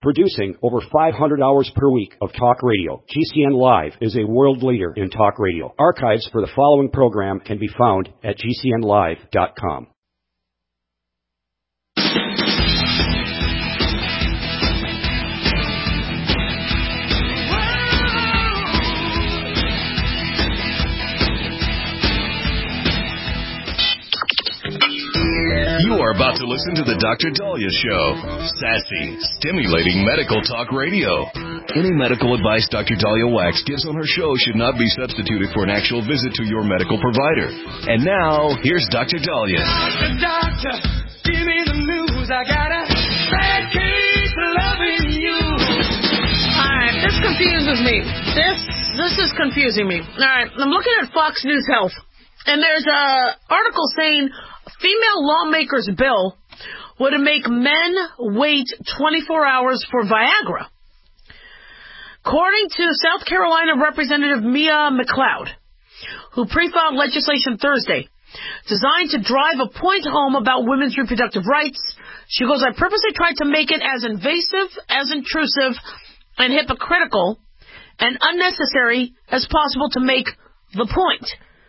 Producing over 500 hours per week of talk radio, GCN Live is a world leader in talk radio. Archives for the following program can be found at GCNlive.com. You are about to listen to the Dr. Daliah Show. Sassy, stimulating medical talk radio. Any medical advice Dr. Daliah Wax gives on her show should not be substituted for an actual visit to your medical provider. And now, here's Dr. Daliah. Doctor, give me the news. I got a bad case of loving you. All right, this confuses me. This is confusing me. All right, I'm looking at Fox News Health, and there's an article saying female lawmakers' bill would make men wait 24 hours for Viagra. According to South Carolina Representative Mia McLeod, who pre-filed legislation Thursday designed to drive a point home about women's reproductive rights, she goes, I purposely tried to make it as invasive, as intrusive, and hypocritical and unnecessary as possible to make the point.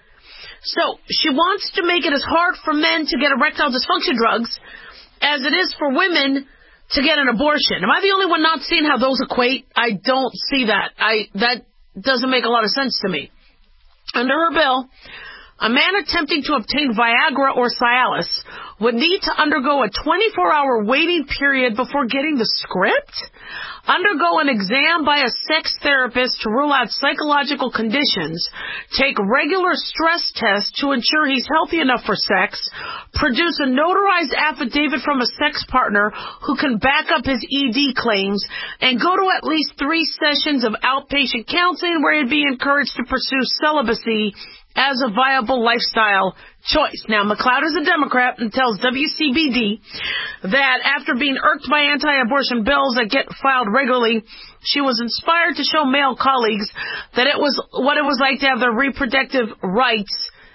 So, she wants to make it as hard for men to get erectile dysfunction drugs as it is for women to get an abortion. Am I the only one not seeing how those equate? I don't see that. That doesn't make a lot of sense to me. Under her bill, a man attempting to obtain Viagra or Cialis would need to undergo a 24-hour waiting period before getting the script, undergo an exam by a sex therapist to rule out psychological conditions, take regular stress tests to ensure he's healthy enough for sex, produce a notarized affidavit from a sex partner who can back up his ED claims, and go to at least 3 sessions of outpatient counseling where he'd be encouraged to pursue celibacy as a viable lifestyle choice. Now, McLeod is a Democrat and tells WCBD that after being irked by anti-abortion bills that get filed regularly, she was inspired to show male colleagues that it was what it was like to have their reproductive rights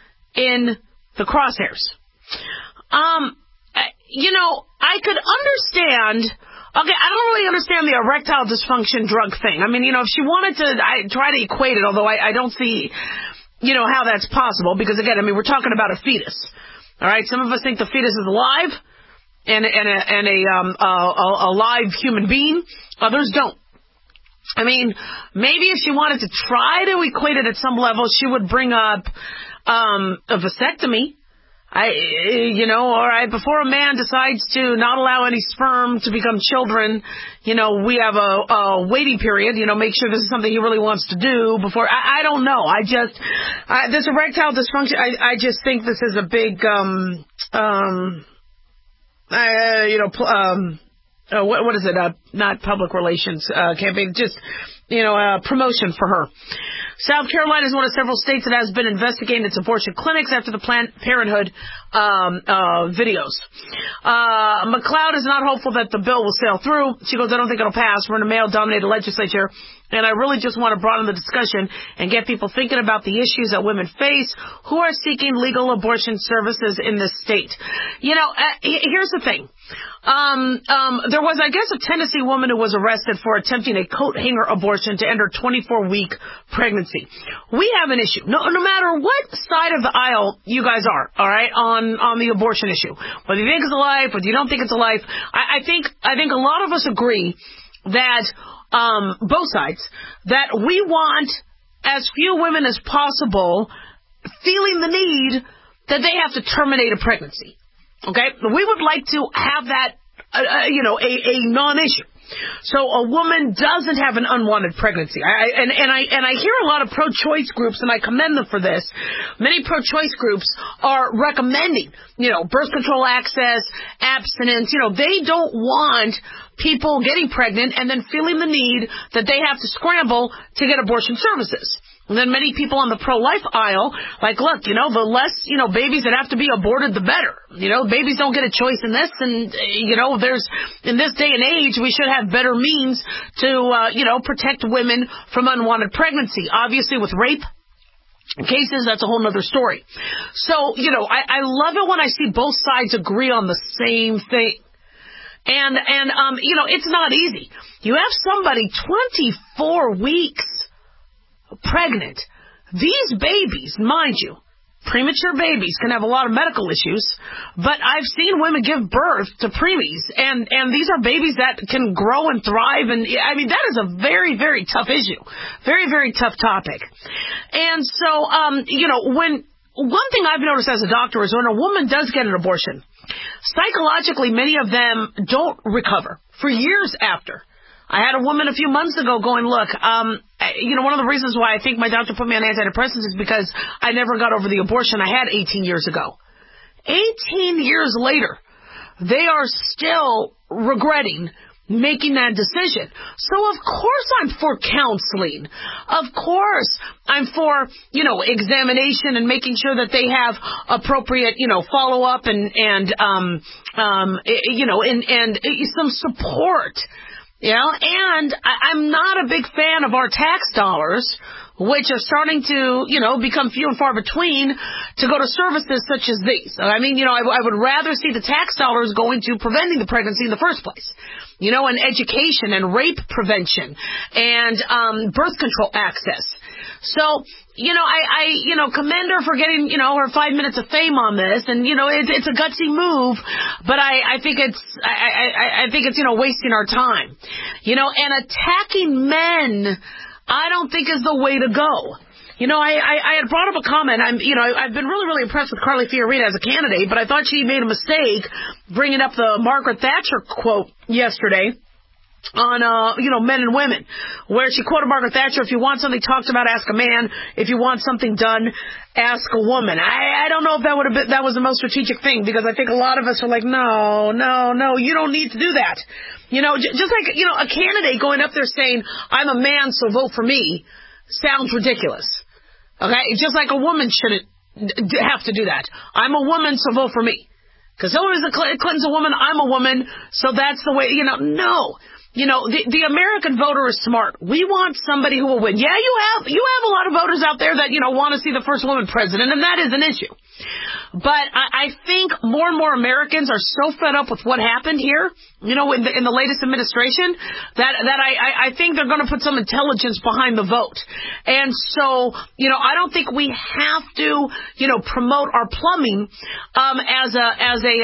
in the crosshairs. I could understand. Okay, I don't really understand the erectile dysfunction drug thing. I mean, if she wanted to, I try to equate it, although I don't see how that's possible, because again, we're talking about a fetus. All right, some of us think the fetus is alive and a live human being. Others don't. Maybe if she wanted to try to equate it at some level, she would bring up a vasectomy. All right, before a man decides to not allow any sperm to become children, we have a waiting period, make sure this is something he really wants to do before. I don't know. This erectile dysfunction, I just think this is a big, what is it? Not public relations campaign, just, promotion for her. South Carolina is one of several states that has been investigating its abortion clinics after the Planned Parenthood videos. McLeod is not hopeful that the bill will sail through. She goes, I don't think it'll pass. We're in a male-dominated legislature, and I really just want to broaden the discussion and get people thinking about the issues that women face who are seeking legal abortion services in this state. Here's the thing. There was, I guess, a Tennessee woman who was arrested for attempting a coat hanger abortion to end her 24-week pregnancy. We have an issue. No matter what side of the aisle you guys are, all right, on the abortion issue, whether you think it's a life, whether you don't think it's a life, I think a lot of us agree that both sides, that we want as few women as possible feeling the need that they have to terminate a pregnancy. Okay, we would like to have that, a non-issue. So a woman doesn't have an unwanted pregnancy. I hear a lot of pro-choice groups, and I commend them for this. Many pro-choice groups are recommending, birth control access, abstinence. They don't want people getting pregnant and then feeling the need that they have to scramble to get abortion services. And then many people on the pro-life aisle, look, the less, babies that have to be aborted, the better. Babies don't get a choice in this. And, there's, in this day and age, we should have better means to, protect women from unwanted pregnancy. Obviously, with rape cases, that's a whole other story. So, I love it when I see both sides agree on the same thing. And it's not easy. You have somebody 24 weeks pregnant. These babies, mind you, premature babies can have a lot of medical issues, but I've seen women give birth to preemies, and these are babies that can grow and thrive, and I mean, that is a very, very tough issue. Very, very tough topic. And so, when one thing I've noticed as a doctor is when a woman does get an abortion, psychologically, many of them don't recover for years after. I had a woman a few months ago going, look, one of the reasons why I think my doctor put me on antidepressants is because I never got over the abortion I had 18 years ago. 18 years later, they are still regretting making that decision. So of course I'm for counseling. Of course I'm for, examination and making sure that they have appropriate, follow-up and some support. And I'm not a big fan of our tax dollars, which are starting to, become few and far between, to go to services such as these. I mean, I would rather see the tax dollars going to preventing the pregnancy in the first place, and education and rape prevention and birth control access. So, I commend her for getting, her 5 minutes of fame on this, and, it's a gutsy move, but I think it's, wasting our time, and attacking men, I don't think is the way to go. I had brought up a comment. I've been really, really impressed with Carly Fiorina as a candidate, but I thought she made a mistake bringing up the Margaret Thatcher quote yesterday on, men and women, where she quoted Margaret Thatcher, if you want something talked about, ask a man. If you want something done, ask a woman. I don't know if that was the most strategic thing, because I think a lot of us are like, no, you don't need to do that. Just like, a candidate going up there saying, I'm a man, so vote for me, sounds ridiculous. Okay? Just like a woman shouldn't have to do that. I'm a woman, so vote for me. Because Hillary Clinton's a woman, I'm a woman, so that's the way, no. The American voter is smart. We want somebody who will win. Yeah, you have a lot of voters out there that, want to see the first woman president, and that is an issue. But I think more and more Americans are so fed up with what happened here, in the latest administration, that I think they're going to put some intelligence behind the vote. And so, I don't think we have to, promote our plumbing, as a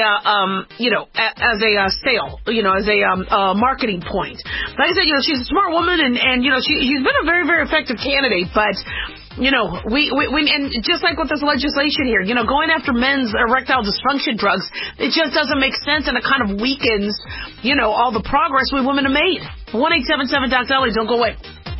sale, as a marketing point. Like I said, she's a smart woman, and she's been a very, very effective candidate, but we and just like with this legislation here, going after men's erectile dysfunction drugs, it just doesn't make sense, and it kind of weakens, all the progress we women have made. 1-877-DOC-DOLLY, don't go away.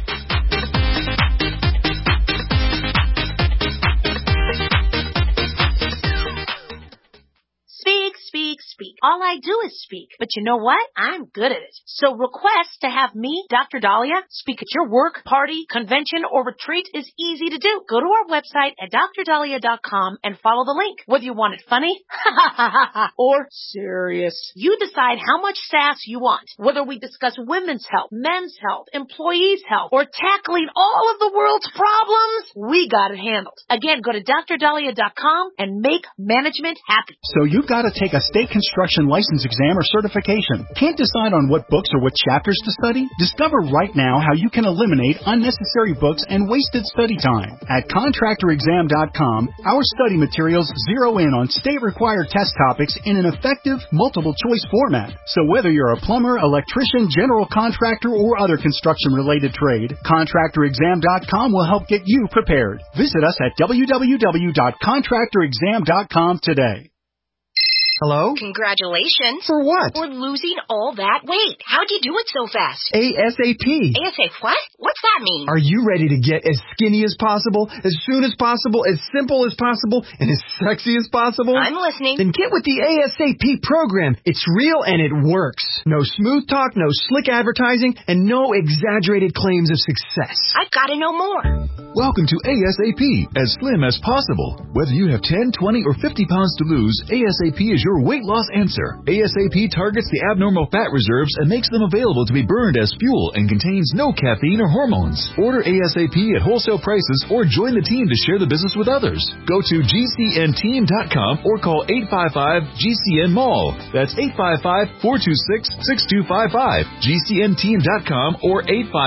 Speak. All I do is speak. But you know what? I'm good at it. So request to have me, Dr. Dahlia, speak at your work, party, convention, or retreat is easy to do. Go to our website at drdahlia.com and follow the link. Whether you want it funny, or serious, you decide how much sass you want. Whether we discuss women's health, men's health, employees' health, or tackling all of the world's problems, we got it handled. Again, go to drdahlia.com and make management happy. So you've got to take a state construction license exam or certification. Can't decide on what books or what chapters to study? Discover right now how you can eliminate unnecessary books and wasted study time. At contractorexam.com, our study materials zero in on state-required test topics in an effective, multiple-choice format. So whether you're a plumber, electrician, general contractor, or other construction-related trade, contractorexam.com will help get you prepared. Visit us at www.contractorexam.com today. Hello? Congratulations. For what? For losing all that weight. How'd you do it so fast? ASAP. ASAP what? What's that mean? Are you ready to get as skinny as possible, as soon as possible, as simple as possible, and as sexy as possible? I'm listening. Then get with the ASAP program. It's real and it works. No smooth talk, no slick advertising, and no exaggerated claims of success. I've got to know more. Welcome to ASAP, as slim as possible. Whether you have 10, 20, or 50 pounds to lose, ASAP is your your weight loss answer. ASAP targets the abnormal fat reserves and makes them available to be burned as fuel and contains no caffeine or hormones. Order ASAP at wholesale prices or join the team to share the business with others. Go to GCNteam.com or call 855-GCN-MALL. That's 855-426-6255. GCNteam.com or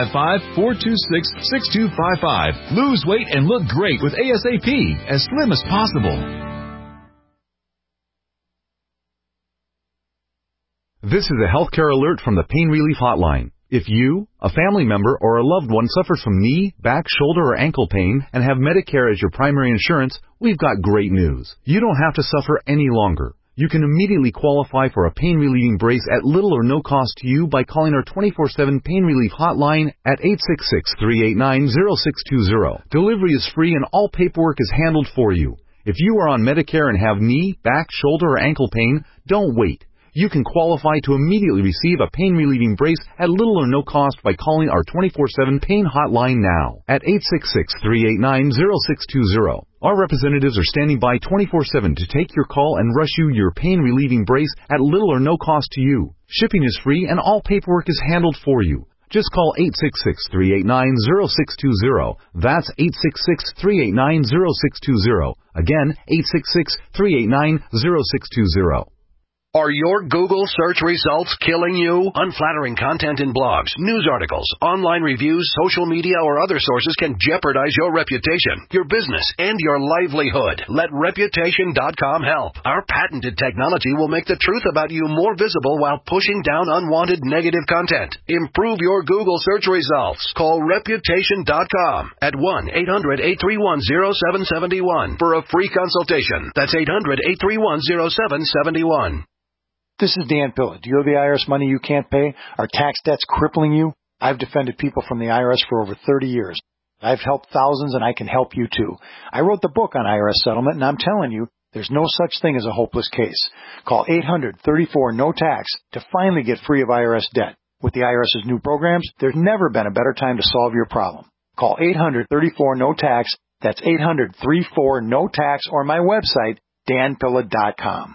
855-426-6255. Lose weight and look great with ASAP, as slim as possible. This is a healthcare alert from the Pain Relief Hotline. If you, a family member, or a loved one suffers from knee, back, shoulder, or ankle pain and have Medicare as your primary insurance, we've got great news. You don't have to suffer any longer. You can immediately qualify for a pain-relieving brace at little or no cost to you by calling our 24/7 Pain Relief Hotline at 866-389-0620. Delivery is free and all paperwork is handled for you. If you are on Medicare and have knee, back, shoulder, or ankle pain, don't wait. You can qualify to immediately receive a pain-relieving brace at little or no cost by calling our 24/7 Pain Hotline now at 866-389-0620. Our representatives are standing by 24/7 to take your call and rush you your pain-relieving brace at little or no cost to you. Shipping is free and all paperwork is handled for you. Just call 866-389-0620. That's 866-389-0620. Again, 866-389-0620. Are your Google search results killing you? Unflattering content in blogs, news articles, online reviews, social media, or other sources can jeopardize your reputation, your business, and your livelihood. Let Reputation.com help. Our patented technology will make the truth about you more visible while pushing down unwanted negative content. Improve your Google search results. Call Reputation.com at 1-800-831-0771 for a free consultation. That's 800-831-0771. This is Dan Pilla. Do you owe the IRS money you can't pay? Are tax debts crippling you? I've defended people from the IRS for over 30 years. I've helped thousands, and I can help you too. I wrote the book on IRS settlement, and I'm telling you, there's no such thing as a hopeless case. Call 800-34-NO-TAX to finally get free of IRS debt. With the IRS's new programs, there's never been a better time to solve your problem. Call 800-34-NO-TAX. That's 800-34-NO-TAX, or my website, danpilla.com.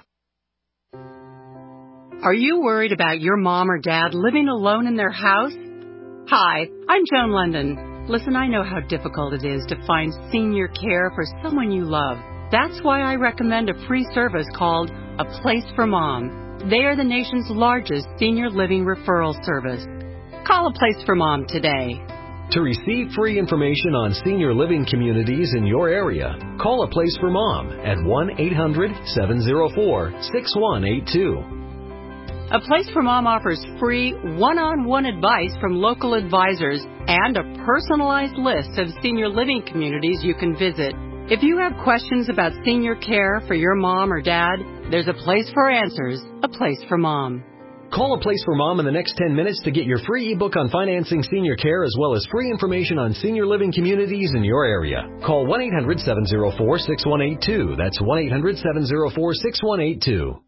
Are you worried about your mom or dad living alone in their house? Hi, I'm Joan London. Listen, I know how difficult it is to find senior care for someone you love. That's why I recommend a free service called A Place for Mom. They are the nation's largest senior living referral service. Call A Place for Mom today. To receive free information on senior living communities in your area, call A Place for Mom at 1-800-704-6182. A Place for Mom offers free one-on-one advice from local advisors and a personalized list of senior living communities you can visit. If you have questions about senior care for your mom or dad, there's a place for answers, A Place for Mom. Call A Place for Mom in the next 10 minutes to get your free ebook on financing senior care as well as free information on senior living communities in your area. Call 1-800-704-6182. That's 1-800-704-6182.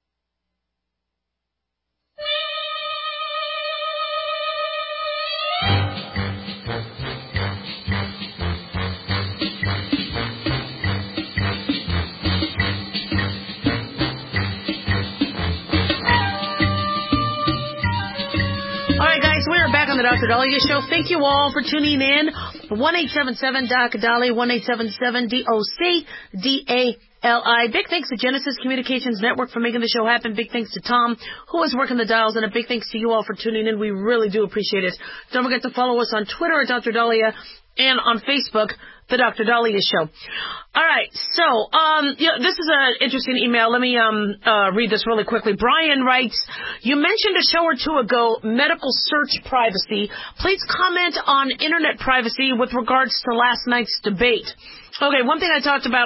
The Dr. Dahlia Show. Thank you all for tuning in. 1-877-DOC-DALI, 1-877-DOC-DALI. Big thanks to Genesis Communications Network for making the show happen. Big thanks to Tom, who is working the dials, and a big thanks to you all for tuning in. We really do appreciate it. Don't forget to follow us on Twitter at Dr. Dahlia and on Facebook, The Dr. Dahlia Show. All right, so this is an interesting email. Let me read this really quickly. Brian writes, you mentioned a show or two ago medical search privacy. Please comment on internet privacy with regards to last night's debate. Okay, one thing I talked about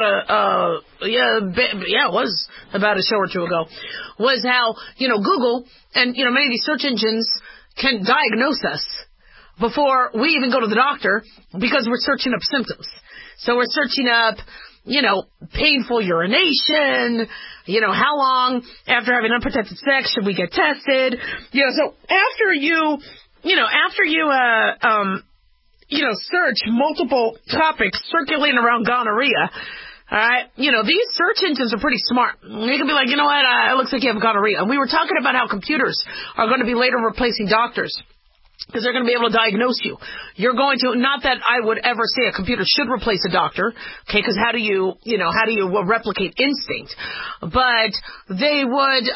it was about a show or two ago, was how, Google and, many of these search engines can diagnose us before we even go to the doctor because we're searching up symptoms. So we're searching up, painful urination, how long after having unprotected sex should we get tested? So after you search multiple topics circulating around gonorrhea, All right? You know, these search engines are pretty smart. You can be like, you know what, it looks like you have gonorrhea. And we were talking about how computers are going to be later replacing doctors, because they're going to be able to diagnose you. You're going to, not that I would ever say a computer should replace a doctor, okay, because how do you replicate instinct? But they would,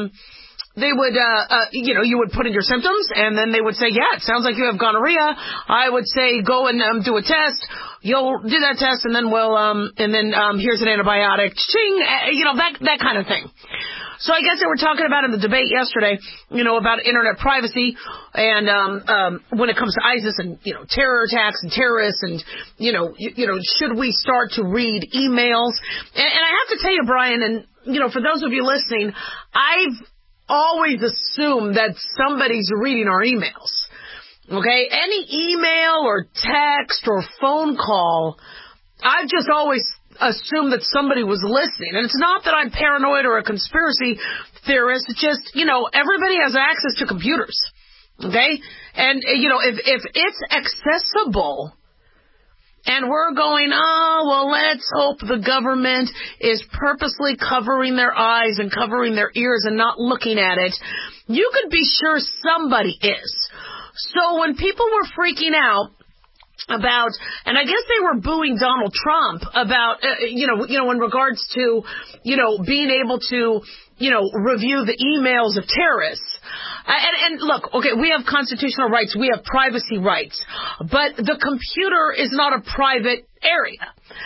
you would put in your symptoms, and then they would say, yeah, it sounds like you have gonorrhea. I would say, go and do a test. You'll do that test, and then here's an antibiotic. Ching, that kind of thing. So I guess they were talking about in the debate yesterday, about internet privacy and when it comes to ISIS and, terror attacks and terrorists and, should we start to read emails? And I have to tell you, Brian, and, for those of you listening, I've always assumed that somebody's reading our emails. Okay? Any email or text or phone call, I've just always assumed that somebody was listening. And it's not that I'm paranoid or a conspiracy theorist. It's just, everybody has access to computers. Okay? And, if it's accessible, and we're going, let's hope the government is purposely covering their eyes and covering their ears and not looking at it, you could be sure somebody is. So when people were freaking out about, and I guess they were booing Donald Trump about, in regards to, being able to, review the emails of terrorists. And look, okay, we have constitutional rights, we have privacy rights, but the computer is not a private area.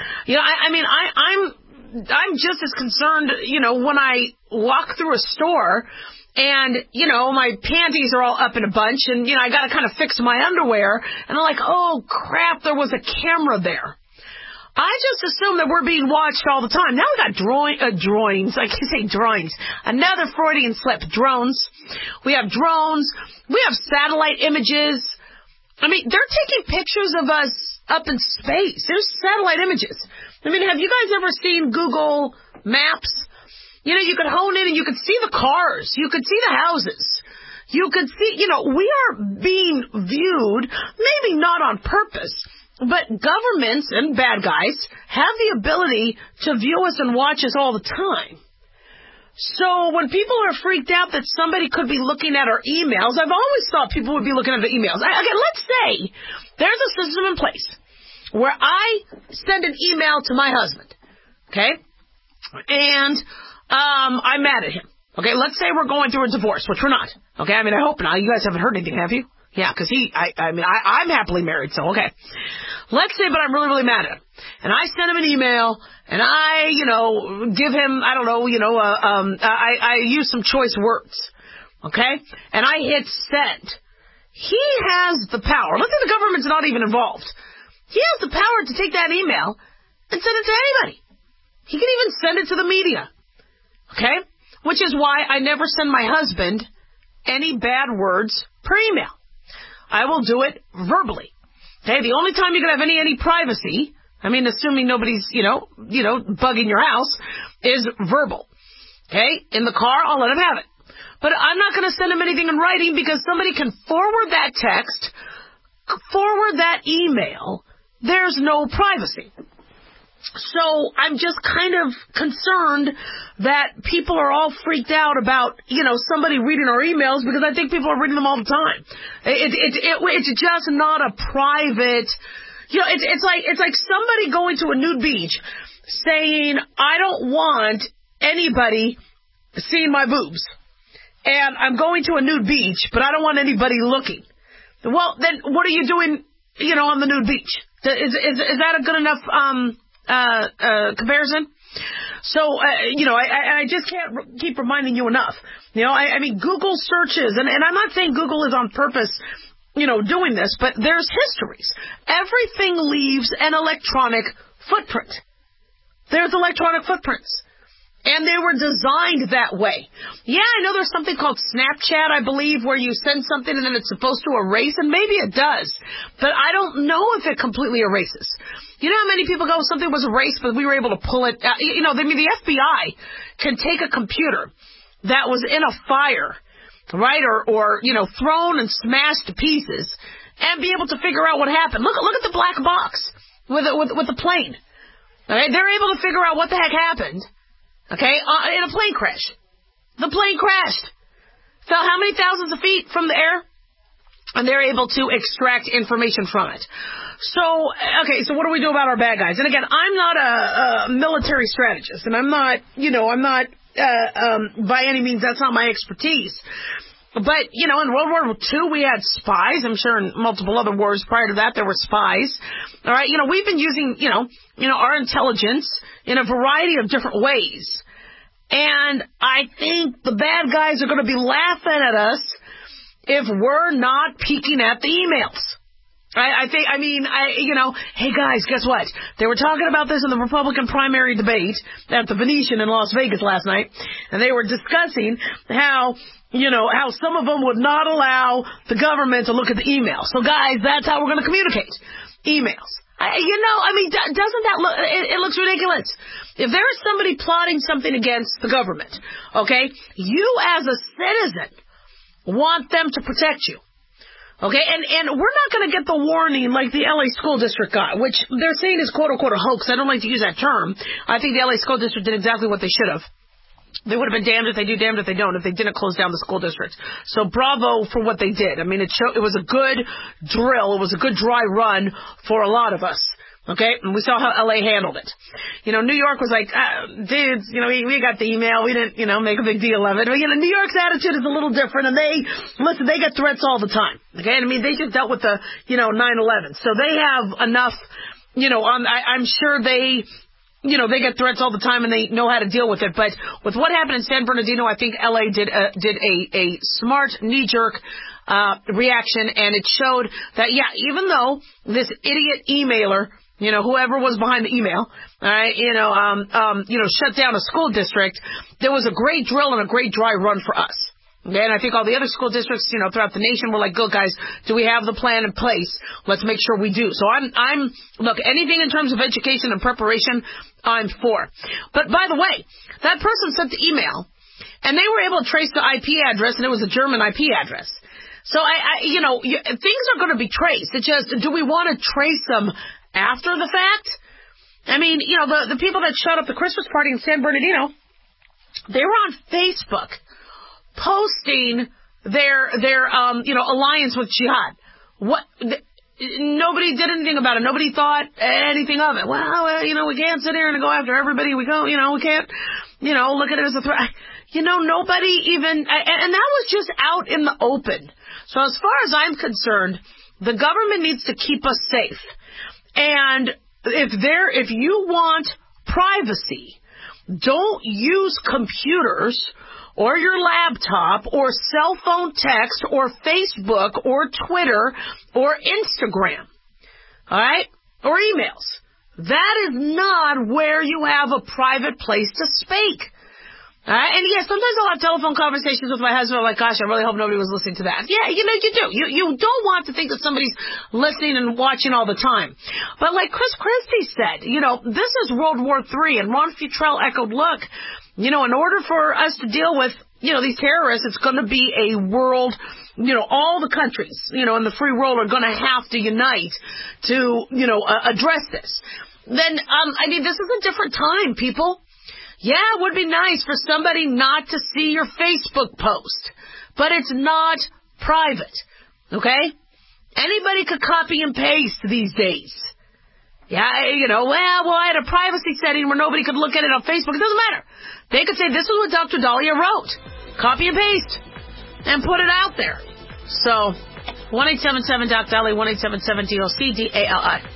I'm just as concerned, when I walk through a store and, my panties are all up in a bunch and, I gotta kind of fix my underwear and I'm like, oh crap, there was a camera there. I just assume that we're being watched all the time. Now we got drawings. I can say drawings. Another Freudian slip. Drones. We have drones. We have satellite images. I mean, they're taking pictures of us up in space. There's satellite images. I mean, have you guys ever seen Google Maps? You could hone in and you could see the cars. You could see the houses. You could see, we are being viewed, maybe not on purpose, but governments and bad guys have the ability to view us and watch us all the time. So when people are freaked out that somebody could be looking at our emails, I've always thought people would be looking at the emails. Okay, let's say there's a system in place where I send an email to my husband, okay, and I'm mad at him. Okay, let's say we're going through a divorce, which we're not. Okay, I hope not. You guys haven't heard anything, have you? Yeah, because I'm happily married, so okay. Let's say, but I'm really, really mad at him. And I send him an email, and I, give him, I don't know, I use some choice words. Okay? And I hit send. He has the power. Let's say the government's not even involved. He has the power to take that email and send it to anybody. He can even send it to the media. Okay? Which is why I never send my husband any bad words per email. I will do it verbally. Okay, the only time you can have any privacy, assuming nobody's, bugging your house, is verbal. Okay, in the car, I'll let him have it. But I'm not going to send him anything in writing because somebody can forward that text, forward that email. There's no privacy. So I'm just kind of concerned that people are all freaked out about, somebody reading our emails because I think people are reading them all the time. It's just not a private, it's like somebody going to a nude beach saying, I don't want anybody seeing my boobs. And I'm going to a nude beach, but I don't want anybody looking. Well, then what are you doing, on the nude beach? Is that a good enough, comparison? So, I just can't keep reminding you enough. Google searches, and I'm not saying Google is on purpose, doing this, but there's histories. Everything leaves an electronic footprint. There's electronic footprints. And they were designed that way. Yeah, I know there's something called Snapchat, I believe, where you send something and then it's supposed to erase, and maybe it does. But I don't know if it completely erases. You know how many people go, something was erased, but we were able to pull it out. The FBI can take a computer that was in a fire, right, or thrown and smashed to pieces, and be able to figure out what happened. Look at the black box with the plane. Okay, they're able to figure out what the heck happened. Okay, in a plane crash. The plane crashed. Fell how many thousands of feet from the air? And they're able to extract information from it. So, okay, so what do we do about our bad guys? And again, I'm not a military strategist, and I'm not by any means, that's not my expertise. But, in World War II, we had spies. I'm sure in multiple other wars prior to that, there were spies. All right, we've been using, our intelligence in a variety of different ways. And I think the bad guys are going to be laughing at us if we're not peeking at the emails. Hey guys, guess what? They were talking about this in the Republican primary debate at the Venetian in Las Vegas last night, and they were discussing how some of them would not allow the government to look at the emails. So guys, that's how we're going to communicate. Emails. Doesn't that look, it looks ridiculous. If there is somebody plotting something against the government, okay, you as a citizen want them to protect you. Okay, and we're not going to get the warning like the LA School District got, which they're saying is quote-unquote a hoax. I don't like to use that term. I think the LA School District did exactly what they should have. They would have been damned if they do, damned if they don't, if they didn't close down the school district. So bravo for what they did. It was a good drill. It was a good dry run for a lot of us. Okay, and we saw how LA handled it. New York was like, dudes, we got the email. We didn't, make a big deal of it. But, New York's attitude is a little different, and they get threats all the time. Okay, they just dealt with the, 9/11. So they have enough, I'm sure they get threats all the time and they know how to deal with it. But with what happened in San Bernardino, I think LA did a smart knee-jerk reaction, and it showed that, even though this idiot emailer, whoever was behind the email, all right, shut down a school district, there was a great drill and a great dry run for us. Okay, and I think all the other school districts, throughout the nation were like, good guys, do we have the plan in place? Let's make sure we do. So look, anything in terms of education and preparation, I'm for. But by the way, that person sent the email, and they were able to trace the IP address, and it was a German IP address. So things are going to be traced. It's just, do we want to trace them after the fact? The people that shut up the Christmas party in San Bernardino, they were on Facebook posting their alliance with jihad. Nobody did anything about it. Nobody thought anything of it. Well, we can't sit here and go after everybody. We can't, look at it as a threat. Nobody even, and that was just out in the open. So as far as I'm concerned, the government needs to keep us safe. And if you want privacy, don't use computers or your laptop or cell phone text or Facebook or Twitter or Instagram, all right, or emails. That is not where you have a private place to speak. All right? And sometimes I'll have telephone conversations with my husband. I'm like, gosh, I really hope nobody was listening to that. Yeah, you do. You don't want to think that somebody's listening and watching all the time. But like Chris Christie said, this is World War III, and Ron Futrell echoed, look, in order for us to deal with, these terrorists, it's going to be a world, all the countries, in the free world are going to have to unite to, address this. Then, this is a different time, people. Yeah, it would be nice for somebody not to see your Facebook post, but it's not private, okay? Anybody could copy and paste these days. Yeah, I had a privacy setting where nobody could look at it on Facebook. It doesn't matter. They could say, this is what Dr. Dahlia wrote. Copy and paste and put it out there. So, 1-877-DOC-DALI, 1-877-DOC-DALI.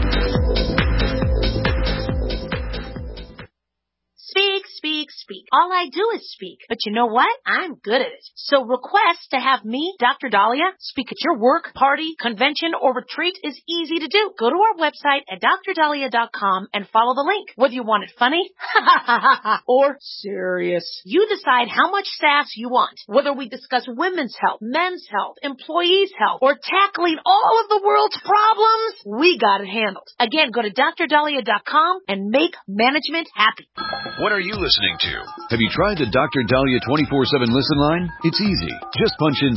All I do is speak. But you know what? I'm good at it. So request to have me, Dr. Dahlia, speak at your work, party, convention, or retreat is easy to do. Go to our website at drdahlia.com and follow the link. Whether you want it funny or serious, you decide how much sass you want. Whether we discuss women's health, men's health, employees' health, or tackling all of the world's problems, we got it handled. Again, go to drdahlia.com and make management happy. What are you listening to? Have you tried the Dr. Dahlia 24/7 listen line? It's easy. Just punch in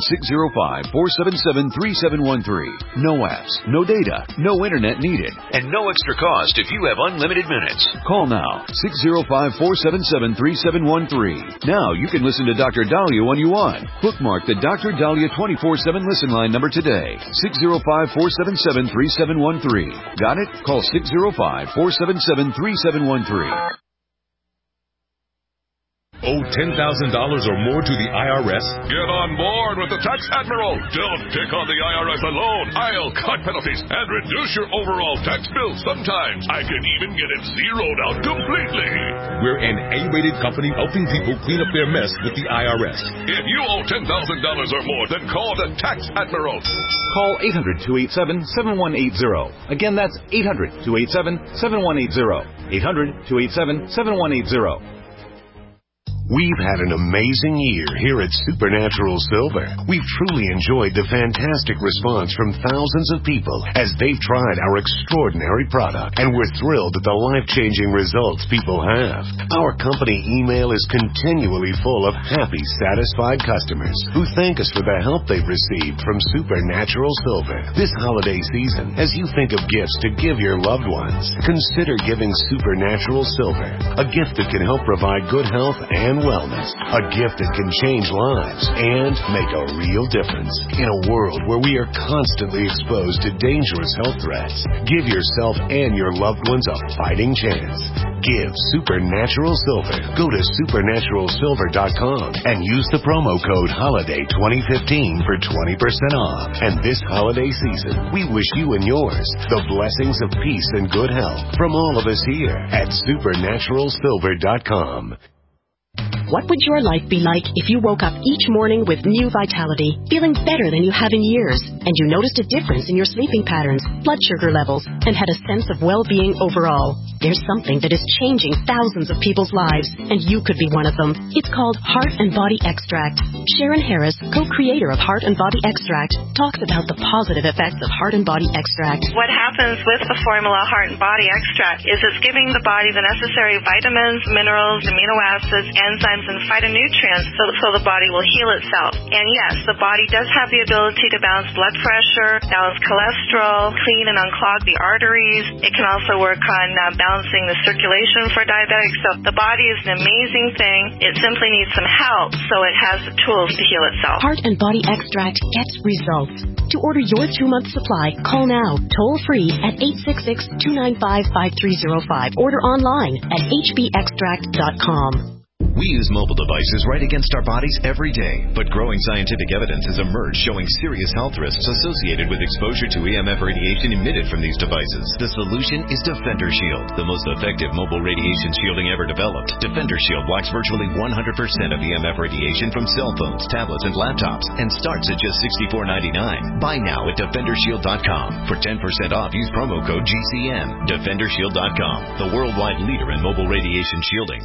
605-477-3713. No apps, no data, no internet needed, and no extra cost if you have unlimited minutes. Call now, 605-477-3713. Now you can listen to Dr. Dahlia when you want. Bookmark the Dr. Dahlia 24/7 listen line number today, 605-477-3713. Got it? Call 605-477-3713. Owe $10,000 or more to the IRS? Get on board with the Tax Admiral. Don't take on the IRS alone. I'll cut penalties and reduce your overall tax bill. Sometimes I can even get it zeroed out completely. We're an A-rated company helping people clean up their mess with the IRS. If you owe $10,000 or more, then call the Tax Admiral. Call 800-287-7180. Again, that's 800-287-7180. 800-287-7180. We've had an amazing year here at Supernatural Silver. We've truly enjoyed the fantastic response from thousands of people as they've tried our extraordinary product, and we're thrilled at the life-changing results people have. Our company email is continually full of happy, satisfied customers who thank us for the help they've received from Supernatural Silver. This holiday season, as you think of gifts to give your loved ones, consider giving Supernatural Silver, a gift that can help provide good health and wellness, a gift that can change lives and make a real difference. In a world where we are constantly exposed to dangerous health threats, give yourself and your loved ones a fighting chance. Give Supernatural Silver. Go to supernaturalsilver.com and use the promo code HOLIDAY2015 for 20% off. And this holiday season, we wish you and yours the blessings of peace and good health from all of us here at supernaturalsilver.com. What would your life be like if you woke up each morning with new vitality, feeling better than you have in years, and you noticed a difference in your sleeping patterns, blood sugar levels, and had a sense of well-being overall? There's something that is changing thousands of people's lives, and you could be one of them. It's called Heart and Body Extract. Sharon Harris, co-creator of Heart and Body Extract, talks about the positive effects of Heart and Body Extract. What happens with the formula Heart and Body Extract is it's giving the body the necessary vitamins, minerals, amino acids, enzymes, and phytonutrients so the body will heal itself. And yes, the body does have the ability to balance blood pressure, balance cholesterol, clean and unclog the arteries. It can also work on balancing the circulation for diabetics. So the body is an amazing thing. It simply needs some help, so it has the tools to heal itself. Heart and Body Extract gets results. To order your 2-month supply, call now, toll-free at 866-295-5305. Order online at hbextract.com. We use mobile devices right against our bodies every day, but growing scientific evidence has emerged showing serious health risks associated with exposure to EMF radiation emitted from these devices. The solution is Defender Shield, the most effective mobile radiation shielding ever developed. Defender Shield blocks virtually 100% of EMF radiation from cell phones, tablets, and laptops, and starts at just $64.99. Buy now at DefenderShield.com. For 10% off, use promo code GCN. DefenderShield.com, the worldwide leader in mobile radiation shielding.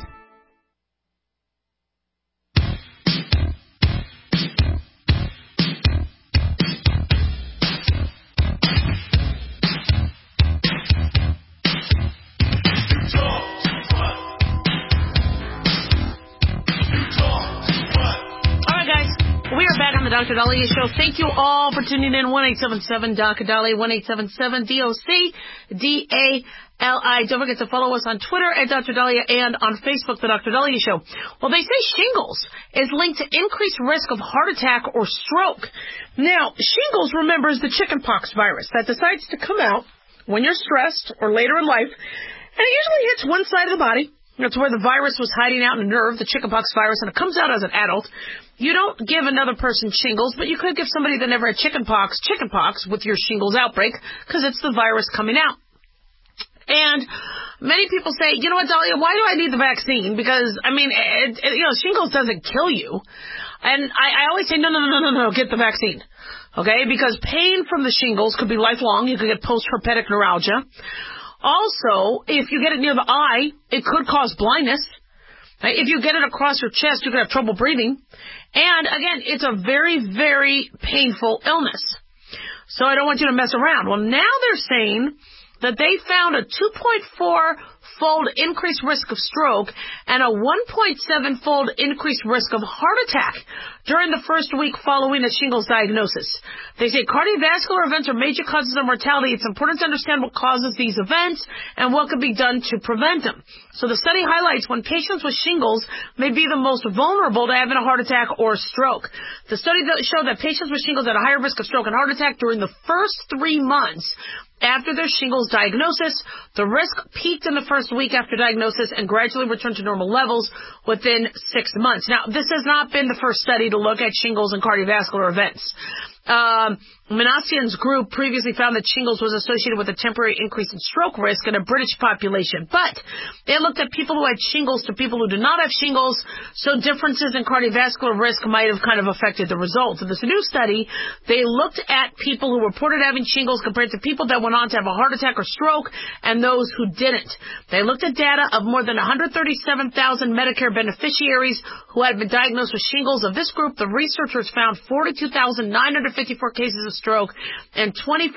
Dr. Dahlia Show. Thank you all for tuning in. 1-877-Dr. Dahlia, 1-877-DOC-DALI. Don't forget to follow us on Twitter at Dr. Dahlia and on Facebook, The Dr. Dahlia Show. Well, they say shingles is linked to increased risk of heart attack or stroke. Now, shingles, remember, is the chickenpox virus that decides to come out when you're stressed or later in life, and it usually hits one side of the body. That's where the virus was hiding out in a nerve, the chickenpox virus, and it comes out as an adult. You don't give another person shingles, but you could give somebody that never had chickenpox with your shingles outbreak because it's the virus coming out. And many people say, you know what, Dahlia, why do I need the vaccine? Because, I mean, shingles doesn't kill you. And I always say, no, get the vaccine. Okay? Because pain from the shingles could be lifelong. You could get post-herpetic neuralgia. Also, if you get it near the eye, it could cause blindness. If you get it across your chest, you could have trouble breathing. And, again, it's a very, very painful illness. So I don't want you to mess around. Well, now they're saying that they found a 2.4-fold increased risk of stroke and a 1.7-fold increased risk of heart attack during the first week following a shingles diagnosis. They say cardiovascular events are major causes of mortality. It's important to understand what causes these events and what can be done to prevent them. So the study highlights when patients with shingles may be the most vulnerable to having a heart attack or stroke. The study showed that patients with shingles had a higher risk of stroke and heart attack during the first 3 months after their shingles diagnosis. The risk peaked in the first week after diagnosis and gradually returned to normal levels within 6 months. Now, this has not been the first study to look at shingles and cardiovascular events. Manassian's group previously found that shingles was associated with a temporary increase in stroke risk in a British population, but they looked at people who had shingles to people who did not have shingles, so differences in cardiovascular risk might have kind of affected the results. In this new study, they looked at people who reported having shingles compared to people that went on to have a heart attack or stroke and those who didn't. They looked at data of more than 137,000 Medicare beneficiaries who had been diagnosed with shingles. Of this group, the researchers found 42,954 cases of stroke and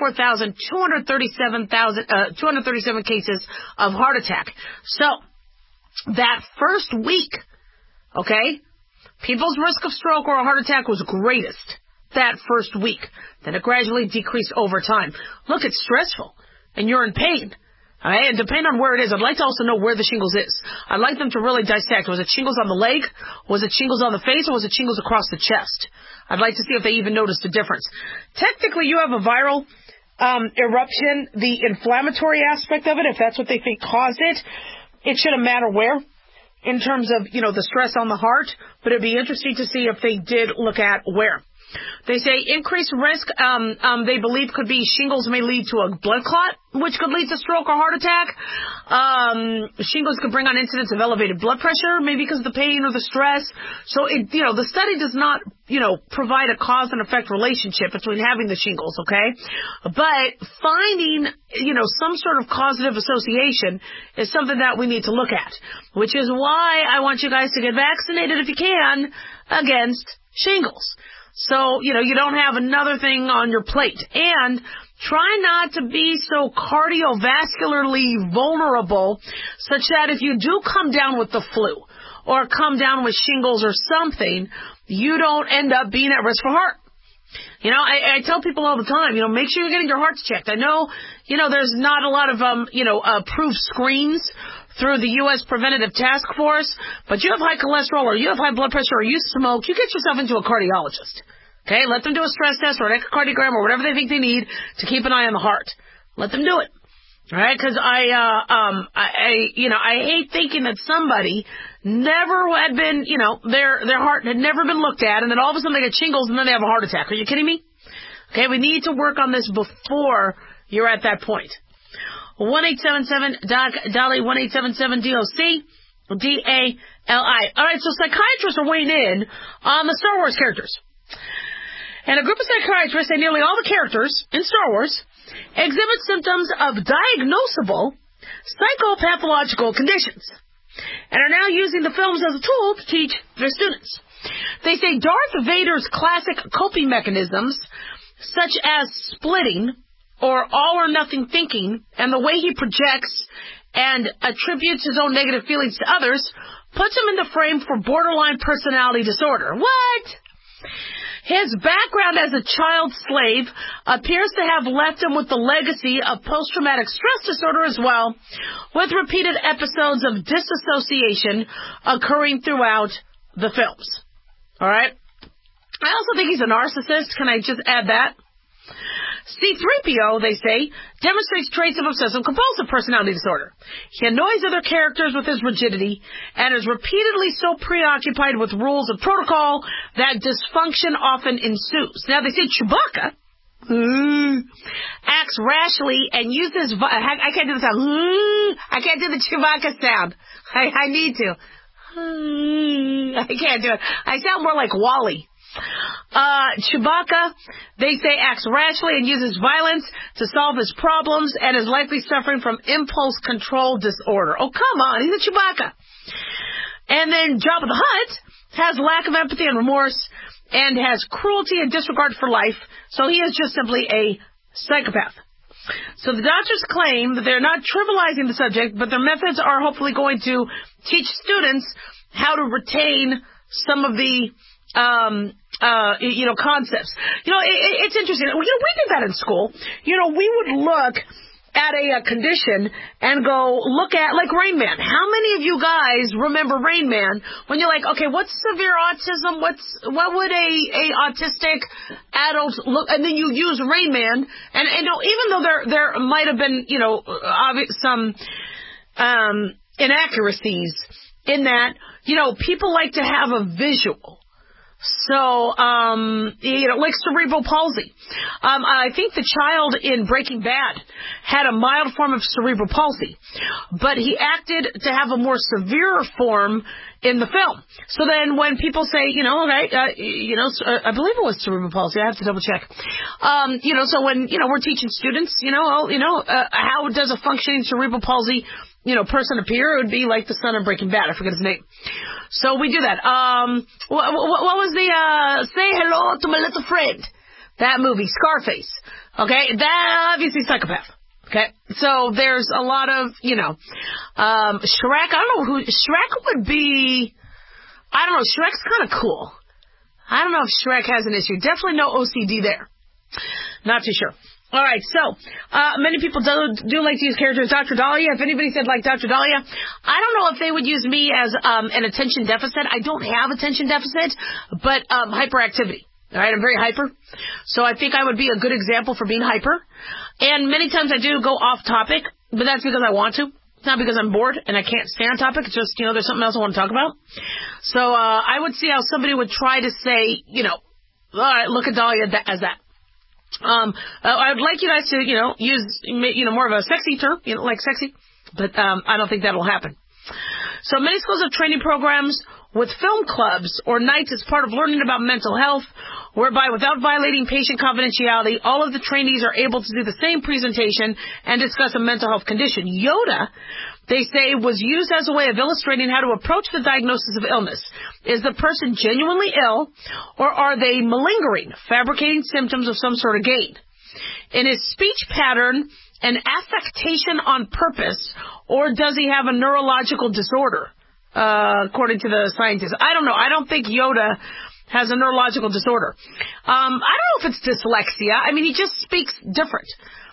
237 cases of heart attack. So, that first week, okay, people's risk of stroke or a heart attack was greatest that first week. Then it gradually decreased over time. Look, it's stressful, and you're in pain. All right, and depending on where it is, I'd like to also know where the shingles is. I'd like them to really dissect. Was it shingles on the leg? Was it shingles on the face? Or was it shingles across the chest? I'd like to see if they even noticed a difference. Technically, you have a viral eruption, the inflammatory aspect of it, if that's what they think caused it. It shouldn't matter where in terms of, the stress on the heart, but it'd be interesting to see if they did look at where. They say increased risk, they believe could be shingles may lead to a blood clot, which could lead to stroke or heart attack. Shingles could bring on incidents of elevated blood pressure, maybe because of the pain or the stress. So, the study does not, provide a cause and effect relationship between having the shingles, okay? But finding, some sort of causative association is something that we need to look at, which is why I want you guys to get vaccinated if you can against shingles. So, you don't have another thing on your plate. And try not to be so cardiovascularly vulnerable such that if you do come down with the flu or come down with shingles or something, you don't end up being at risk for heart. I tell people all the time, make sure you're getting your hearts checked. I know, there's not a lot of, approved screens through the U.S. Preventative Task Force, but you have high cholesterol or you have high blood pressure or you smoke, you get yourself into a cardiologist. Okay? Let them do a stress test or an echocardiogram or whatever they think they need to keep an eye on the heart. Let them do it. All right? Because I hate thinking that somebody never had been, their heart had never been looked at, and then all of a sudden they get shingles and then they have a heart attack. Are you kidding me? Okay? We need to work on this before you're at that point. 1-877-DOC-DALI, 1-877-DOC-DALI. All right, so psychiatrists are weighing in on the Star Wars characters. And a group of psychiatrists say nearly all the characters in Star Wars exhibit symptoms of diagnosable psychopathological conditions and are now using the films as a tool to teach their students. They say Darth Vader's classic coping mechanisms, such as splitting or all-or-nothing thinking, and the way he projects and attributes his own negative feelings to others, puts him in the frame for borderline personality disorder. What? His background as a child slave appears to have left him with the legacy of post-traumatic stress disorder as well, with repeated episodes of disassociation occurring throughout the films. All right? I also think he's a narcissist. Can I just add that? C-3PO, they say, demonstrates traits of obsessive-compulsive personality disorder. He annoys other characters with his rigidity and is repeatedly so preoccupied with rules of protocol that dysfunction often ensues. Now, they say Chewbacca, acts rashly and uses... I can't do the sound. I can't do the Chewbacca sound. I need to. I can't do it. I sound more like Wally. Chewbacca, they say, acts rashly and uses violence to solve his problems and is likely suffering from impulse control disorder. Oh, come on. He's a Chewbacca. And then Jabba the Hutt has lack of empathy and remorse and has cruelty and disregard for life, so he is just simply a psychopath. So the doctors claim that they're not trivializing the subject, but their methods are hopefully going to teach students how to retain some of the concepts. It's interesting. We did that in school. We would look at a condition and go look at, like, Rain Man. How many of you guys remember Rain Man when you're like, okay, what's severe autism? What would a autistic adult look? And then you use Rain Man, and even though there might have been, some inaccuracies in that, people like to have a visual. So, like cerebral palsy. I think the child in Breaking Bad had a mild form of cerebral palsy, but he acted to have a more severe form in the film. So then when people say, I believe it was cerebral palsy. I have to double check. So when, we're teaching students, how does a functioning cerebral palsy person appear? It would be like the son of Breaking Bad. I forget his name. So we do that. What was the, Say Hello to My Little Friend? That movie, Scarface. Okay? That obviously psychopath. Okay? So there's a lot of, Shrek. I don't know who, Shrek would be, Shrek's kind of cool. I don't know if Shrek has an issue. Definitely no OCD there. Not too sure. All right, so many people do like to use characters. Dr. Dahlia, if anybody said like Dr. Dahlia, I don't know if they would use me as an attention deficit. I don't have attention deficit, but hyperactivity. All right, I'm very hyper. So I think I would be a good example for being hyper. And many times I do go off topic, but that's because I want to. It's not because I'm bored and I can't stay on topic. It's just, there's something else I want to talk about. So I would see how somebody would try to say, all right, look at Dahlia as that. I would like you guys to, use, more of a sexy term, like sexy, but I don't think that'll happen. So many schools have training programs with film clubs or nights as part of learning about mental health, whereby without violating patient confidentiality, all of the trainees are able to do the same presentation and discuss a mental health condition. Yoda, they say, was used as a way of illustrating how to approach the diagnosis of illness. Is the person genuinely ill, or are they malingering, fabricating symptoms of some sort of gain? In his speech pattern, an affectation on purpose, or does he have a neurological disorder, according to the scientists? I don't know. I don't think Yoda has a neurological disorder. I don't know if it's dyslexia. I mean, he just speaks different,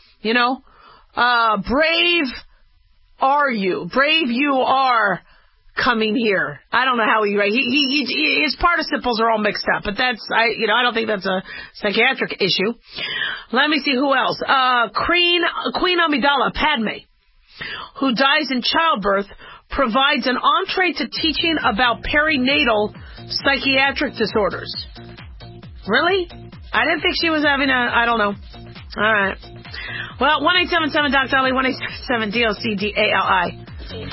brave are you? Brave you are coming here. I don't know how his participles are all mixed up, but I don't think that's a psychiatric issue. Let me see who else. Queen Amidala, Padme, who dies in childbirth, provides an entree to teaching about perinatal psychiatric disorders. Really? I didn't think she was having I don't know. All right. Well, 1-877-DOC-DALI, 1-877-DOC-DALI.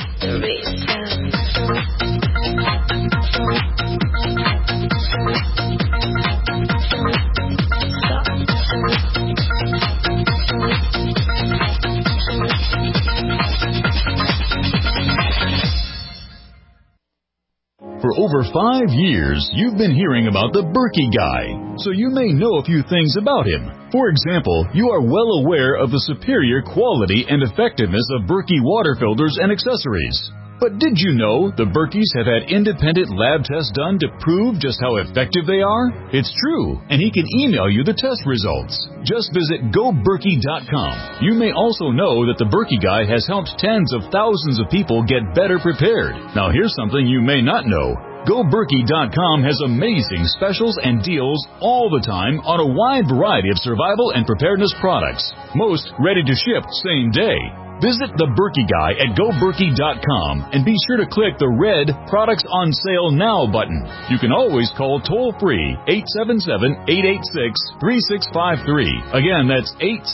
For over 5 years, you've been hearing about the Berkey Guy, so you may know a few things about him. For example, you are well aware of the superior quality and effectiveness of Berkey water filters and accessories. But did you know the Berkeys have had independent lab tests done to prove just how effective they are? It's true, and he can email you the test results. Just visit GoBerkey.com. You may also know that the Berkey Guy has helped tens of thousands of people get better prepared. Now here's something you may not know. GoBerkey.com has amazing specials and deals all the time on a wide variety of survival and preparedness products, most ready to ship same day. Visit The Berkey Guy at GoBerkey.com and be sure to click the red Products on Sale Now button. You can always call toll-free 877-886-3653. Again, that's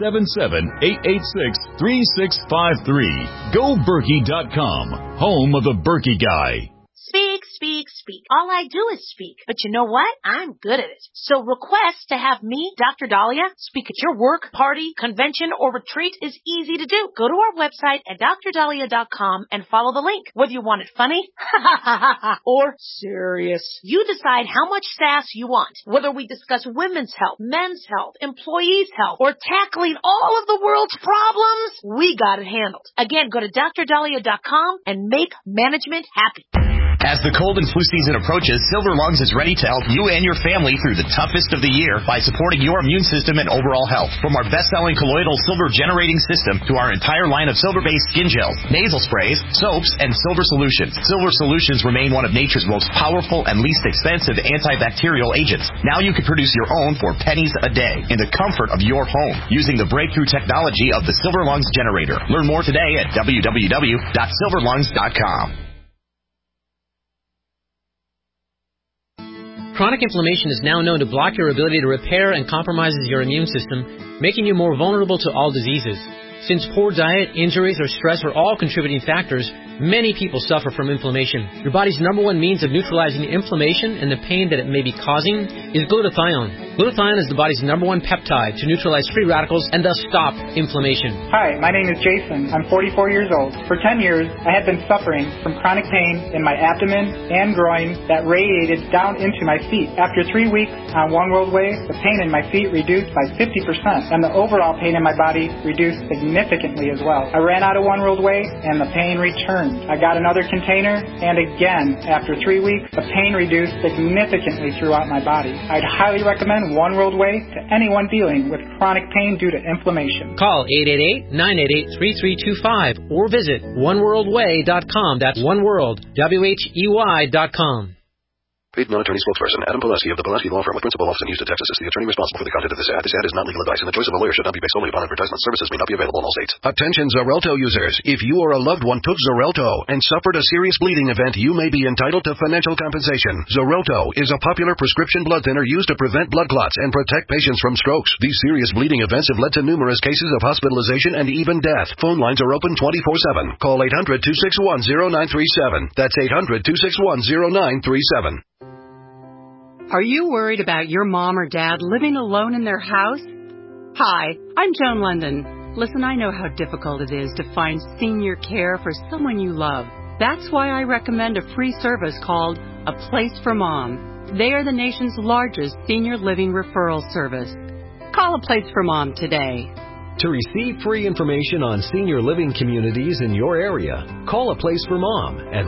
877-886-3653. GoBerkey.com, home of The Berkey Guy. Speak, speak, speak. All I do is speak. But you know what? I'm good at it. So request to have me, Dr. Dahlia, speak at your work, party, convention, or retreat is easy to do. Go to our website at drdahlia.com and follow the link. Whether you want it funny or serious, you decide how much sass you want. Whether we discuss women's health, men's health, employees' health, or tackling all of the world's problems, we got it handled. Again, go to drdahlia.com and make management happy. As the cold and flu season approaches, Silver Lungs is ready to help you and your family through the toughest of the year by supporting your immune system and overall health. From our best-selling colloidal silver generating system to our entire line of silver-based skin gels, nasal sprays, soaps, and silver solutions. Silver solutions remain one of nature's most powerful and least expensive antibacterial agents. Now you can produce your own for pennies a day in the comfort of your home using the breakthrough technology of the Silver Lungs generator. Learn more today at www.silverlungs.com. Chronic inflammation is now known to block your ability to repair and compromises your immune system, making you more vulnerable to all diseases. Since poor diet, injuries, or stress are all contributing factors, many people suffer from inflammation. Your body's number one means of neutralizing inflammation and the pain that it may be causing is glutathione. Glutathione is the body's number one peptide to neutralize free radicals and thus stop inflammation. Hi, my name is Jason. I'm 44 years old. For 10 years, I had been suffering from chronic pain in my abdomen and groin that radiated down into my feet. After 3 weeks on One World Way, the pain in my feet reduced by 50%, and the overall pain in my body reduced significantly as well. I ran out of One World Way, and the pain returned. I got another container, and again, after 3 weeks, the pain reduced significantly throughout my body. I'd highly recommend One World Way to anyone dealing with chronic pain due to inflammation. Call 888-988-3325 or visit oneworldway.com. That's oneworld.com. Paid non-attorney spokesperson Adam Pileski of the Pileski Law Firm with principal office in Houston, Texas is the attorney responsible for the content of this ad. This ad is not legal advice, and the choice of a lawyer should not be based solely upon advertisement. Services may not be available in all states. Attention Xarelto users. If you or a loved one took Xarelto and suffered a serious bleeding event, you may be entitled to financial compensation. Xarelto is a popular prescription blood thinner used to prevent blood clots and protect patients from strokes. These serious bleeding events have led to numerous cases of hospitalization and even death. Phone lines are open 24/7. Call 800-261-0937. That's 800-261-0937. Are you worried about your mom or dad living alone in their house? Hi, I'm Joan London. Listen, I know how difficult it is to find senior care for someone you love. That's why I recommend a free service called A Place for Mom. They are the nation's largest senior living referral service. Call A Place for Mom today. To receive free information on senior living communities in your area, call A Place for Mom at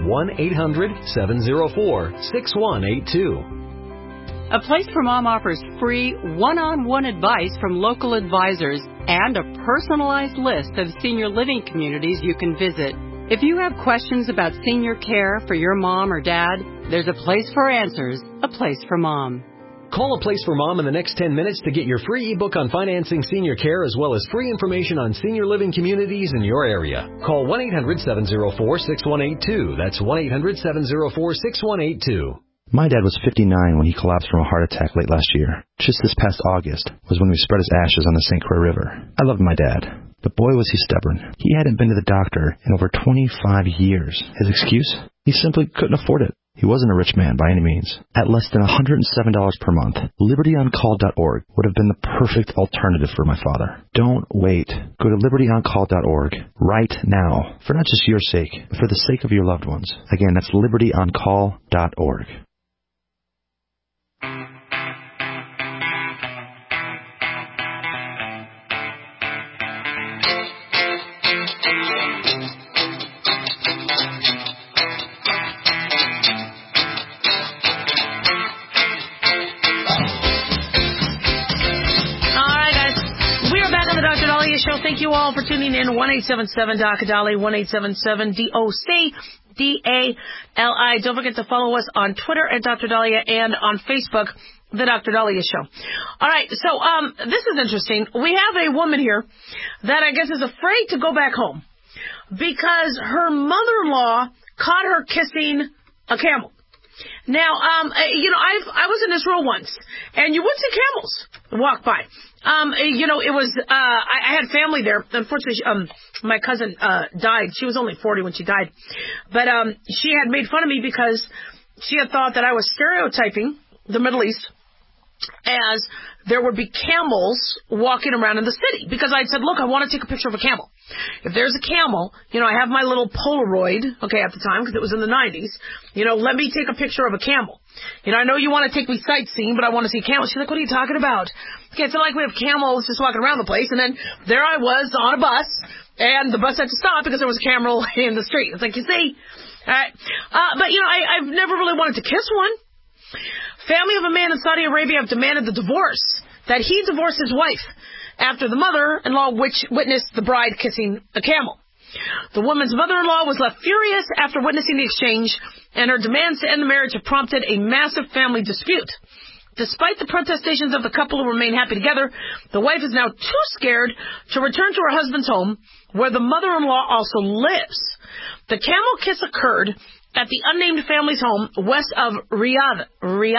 1-800-704-6182. A Place for Mom offers free one-on-one advice from local advisors and a personalized list of senior living communities you can visit. If you have questions about senior care for your mom or dad, there's a place for answers, A Place for Mom. Call A Place for Mom in the next 10 minutes to get your free ebook on financing senior care as well as free information on senior living communities in your area. Call 1-800-704-6182. That's 1-800-704-6182. My dad was 59 when he collapsed from a heart attack late last year. Just this past August was when we spread his ashes on the St. Croix River. I loved my dad, but boy was he stubborn. He hadn't been to the doctor in over 25 years. His excuse? He simply couldn't afford it. He wasn't a rich man by any means. At less than $107 per month, LibertyOnCall.org would have been the perfect alternative for my father. Don't wait. Go to LibertyOnCall.org right now, for not just your sake, but for the sake of your loved ones. Again, that's LibertyOnCall.org. Show. Thank you all for tuning in. 1-877-DOC-DALI, 1-877-DOC-DALI. Don't forget to follow us on Twitter at Dr. Dahlia and on Facebook, The Dr. Dahlia Show. All right, so this is interesting. We have a woman here that I guess is afraid to go back home. because her mother-in-law caught her kissing a camel. Now, I was in Israel once, and you would see camels walk by. It was, I had family there. Unfortunately, my cousin, died. She was only 40 when she died. But, she had made fun of me because she had thought that I was stereotyping the Middle East as there would be camels walking around in the city. Because I said, look, I want to take a picture of a camel. If there's a camel, I have my little Polaroid, at the time, because it was in the 90s, let me take a picture of a camel. I know you want to take me sightseeing, but I want to see camels. She's like, what are you talking about? Okay, it's not like we have camels just walking around the place. And then there I was on a bus, and the bus had to stop because there was a camel in the street. It's like, you see? All right. But, I've never really wanted to kiss one. Family of a man in Saudi Arabia have demanded the divorce, that he divorce his wife after the mother-in-law witnessed the bride kissing a camel. The woman's mother-in-law was left furious after witnessing the exchange, and her demands to end the marriage have prompted a massive family dispute. Despite the protestations of the couple who remain happy together, the wife is now too scared to return to her husband's home, where the mother-in-law also lives. The camel kiss occurred at the unnamed family's home west of Riyadh?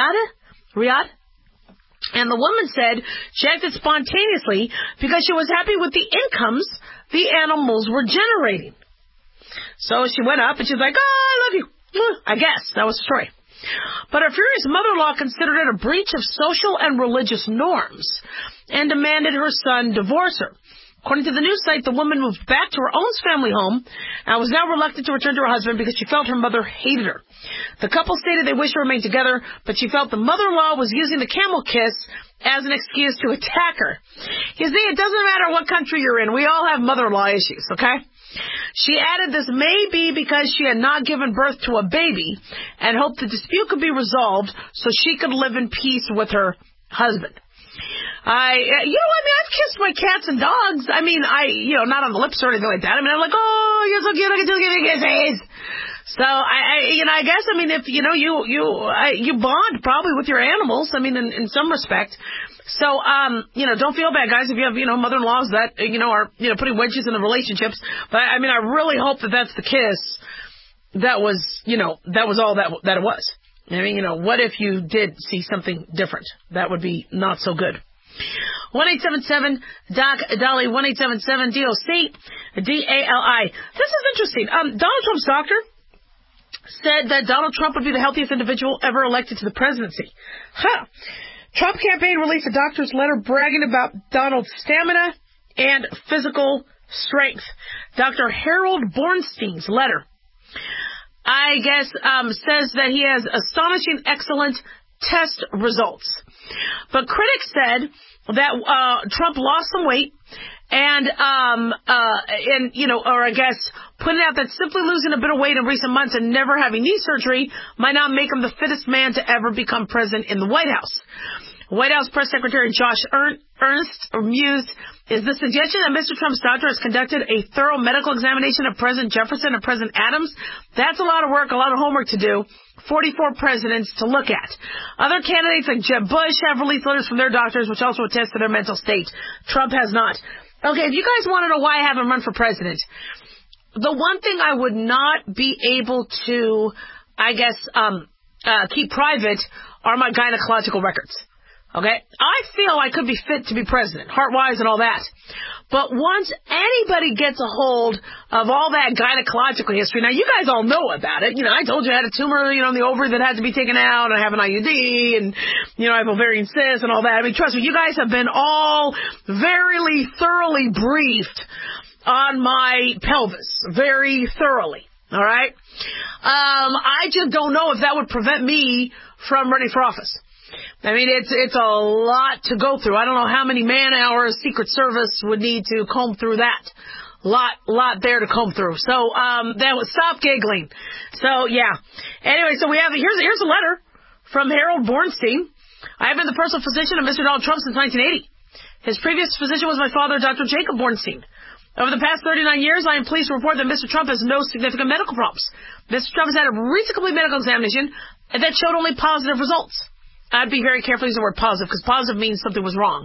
And the woman said she acted spontaneously because she was happy with the incomes the animals were generating. So she went up and she's like, oh, I love you. I guess that was the story. But her furious mother-in-law considered it a breach of social and religious norms and demanded her son divorce her. According to the news site, the woman moved back to her own family home and was now reluctant to return to her husband because she felt her mother hated her. The couple stated they wished to remain together, but she felt the mother-in-law was using the camel kiss as an excuse to attack her. You see, it doesn't matter what country you're in. We all have mother-in-law issues, okay? She added this may be because she had not given birth to a baby and hoped the dispute could be resolved so she could live in peace with her husband. I've kissed my cats and dogs. Not on the lips or anything like that. I'm like, oh, you're so cute, I can just give you kisses. So, I guess, if, you bond probably with your animals, in some respect. So, don't feel bad, guys, if you have, mother-in-laws that, are, putting wedges in the relationships. But, I really hope that that's the kiss that was, that was all that it was. What if you did see something different? That would be not so good. 1-877-DOC-DOLLY, 1-877-DOC-DALI. This is interesting. Donald Trump's doctor said that Donald Trump would be the healthiest individual ever elected to the presidency. Trump campaign released a doctor's letter bragging about Donald's stamina and physical strength. Dr. Harold Bornstein's letter, I guess, says that he has astonishing, excellent test results. But critics said that Trump lost some weight and I guess pointed out that simply losing a bit of weight in recent months and never having knee surgery might not make him the fittest man to ever become president in the White House. White House Press Secretary Josh Ernst mused, is the suggestion that Mr. Trump's doctor has conducted a thorough medical examination of President Jefferson and President Adams? That's a lot of work, a lot of homework to do. 44 presidents to look at. Other candidates like Jeb Bush have released letters from their doctors, which also attest to their mental state. Trump has not. Okay, if you guys want to know why I haven't run for president, the one thing I would not be able to, I guess, keep private are my gynecological records. Okay? I feel I could be fit to be president, heart-wise and all that. But once anybody gets a hold of all that gynecological history, now you guys all know about it. I told you I had a tumor, in the ovary that had to be taken out, and I have an IUD, and, I have ovarian cyst and all that. Trust me, you guys have been all very thoroughly briefed on my pelvis. Very thoroughly. All right? I just don't know if that would prevent me from running for office. It's a lot to go through. I don't know how many man-hours Secret Service would need to comb through that. Lot there to comb through. So, that was, stop giggling. So, yeah. Anyway, so here's a letter from Harold Bornstein. I have been the personal physician of Mr. Donald Trump since 1980. His previous physician was my father, Dr. Jacob Bornstein. Over the past 39 years, I am pleased to report that Mr. Trump has no significant medical problems. Mr. Trump has had a recent complete medical examination that showed only positive results. I'd be very careful to use the word positive, because positive means something was wrong.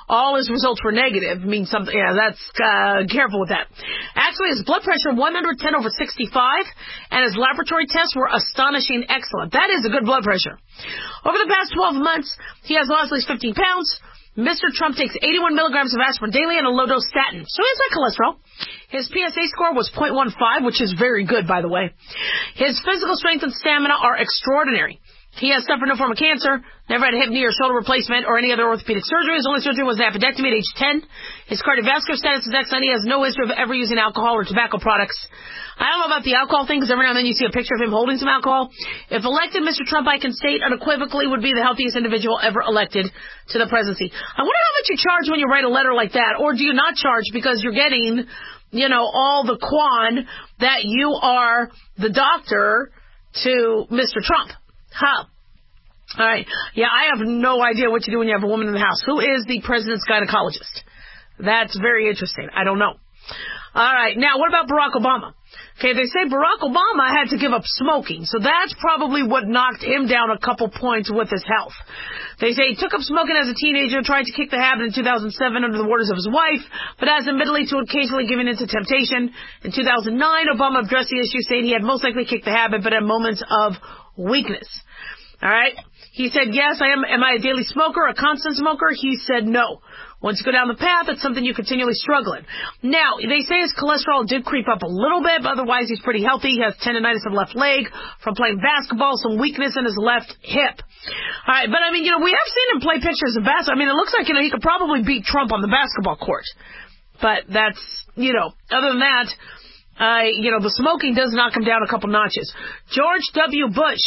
all his results were negative. Means something. Yeah, that's careful with that. Actually, his blood pressure 110/65, and his laboratory tests were astonishing excellent. That is a good blood pressure. Over the past 12 months, he has lost at least 15 pounds. Mr. Trump takes 81 milligrams of aspirin daily and a low-dose statin. So he has high cholesterol. His PSA score was 0.15, which is very good, by the way. His physical strength and stamina are extraordinary. He has suffered no form of cancer, never had a hip, knee, or shoulder replacement, or any other orthopedic surgery. His only surgery was an appendectomy at age 10. His cardiovascular status is excellent. He has no history of ever using alcohol or tobacco products. I don't know about the alcohol thing, because every now and then you see a picture of him holding some alcohol. If elected, Mr. Trump, I can state unequivocally, would be the healthiest individual ever elected to the presidency. I wonder how much you charge when you write a letter like that, or do you not charge because you're getting, all the quan that you are the doctor to Mr. Trump? Huh. All right. Yeah, I have no idea what you do when you have a woman in the house. Who is the president's gynecologist? That's very interesting. I don't know. All right. Now, what about Barack Obama? Okay, they say Barack Obama had to give up smoking, so that's probably what knocked him down a couple points with his health. They say he took up smoking as a teenager, tried to kick the habit in 2007 under the orders of his wife, but has admittedly to occasionally giving in to temptation. In 2009, Obama addressed the issue, saying he had most likely kicked the habit, but had moments of weakness. All right? He said, yes, I am. Am I a daily smoker, a constant smoker? He said no. Once you go down the path, it's something you continually struggle in. Now, they say his cholesterol did creep up a little bit, but otherwise he's pretty healthy. He has tendonitis of the left leg from playing basketball, some weakness in his left hip. All right, but we have seen him play pictures of basketball. It looks like, he could probably beat Trump on the basketball court. But that's, other than that, the smoking does knock him down a couple notches. George W. Bush,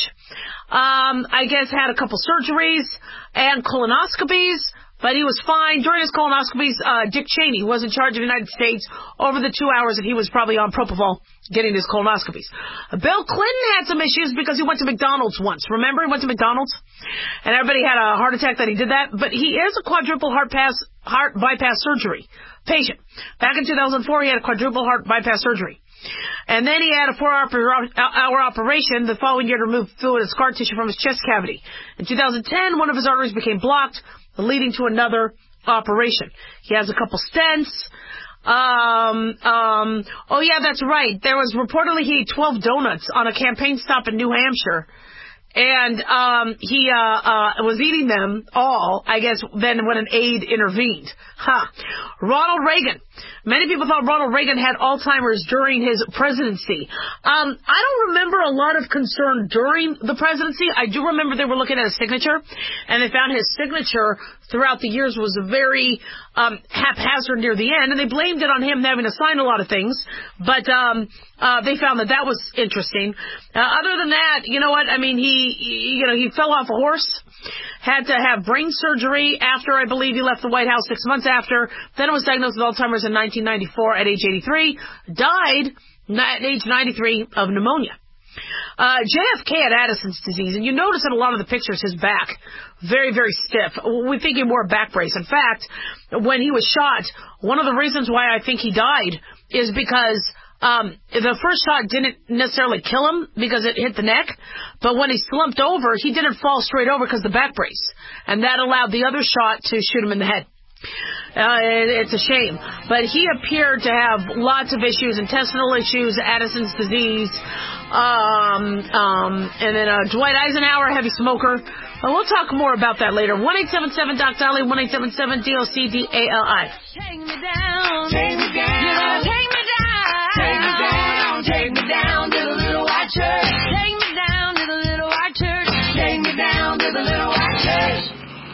I guess had a couple surgeries and colonoscopies, but he was fine. During his colonoscopies, Dick Cheney was in charge of the United States over the 2 hours that he was probably on propofol getting his colonoscopies. Bill Clinton had some issues because he went to McDonald's once. Remember, he went to McDonald's? And everybody had a heart attack that he did that. But he is a quadruple heart bypass surgery patient. Back in 2004, he had a quadruple heart bypass surgery. And then he had a 4-hour operation the following year to remove fluid and scar tissue from his chest cavity. In 2010, one of his arteries became blocked, leading to another operation. He has a couple stents. Oh yeah, that's right. There was reportedly he ate 12 donuts on a campaign stop in New Hampshire. And he was eating them all, I guess, then when an aide intervened. Ronald Reagan. Many people thought Ronald Reagan had Alzheimer's during his presidency. I don't remember a lot of concern during the presidency. I do remember they were looking at his signature, and they found his signature throughout the years was very haphazard near the end, and they blamed it on him having to sign a lot of things. But they found that was interesting. Other than that, you know what? He fell off a horse. Had to have brain surgery after, I believe, he left the White House 6 months after. Then was diagnosed with Alzheimer's in 1994 at age 83. Died at age 93 of pneumonia. JFK had Addison's disease, and you notice in a lot of the pictures his back, very, very stiff. We think he wore a back brace. In fact, when he was shot, one of the reasons why I think he died is because the first shot didn't necessarily kill him because it hit the neck, but when he slumped over, he didn't fall straight over because of the back brace, and that allowed the other shot to shoot him in the head. It's a shame, but he appeared to have lots of issues, intestinal issues, Addison's disease, and then Dwight Eisenhower, heavy smoker. We'll talk more about that later. 1-877-DOC-DALI, 1-877-DOC-DALI. Take me down, take me down, take me down, take me down, take me down to the little white church. Take me down to the little white church. Take me down to the little white church.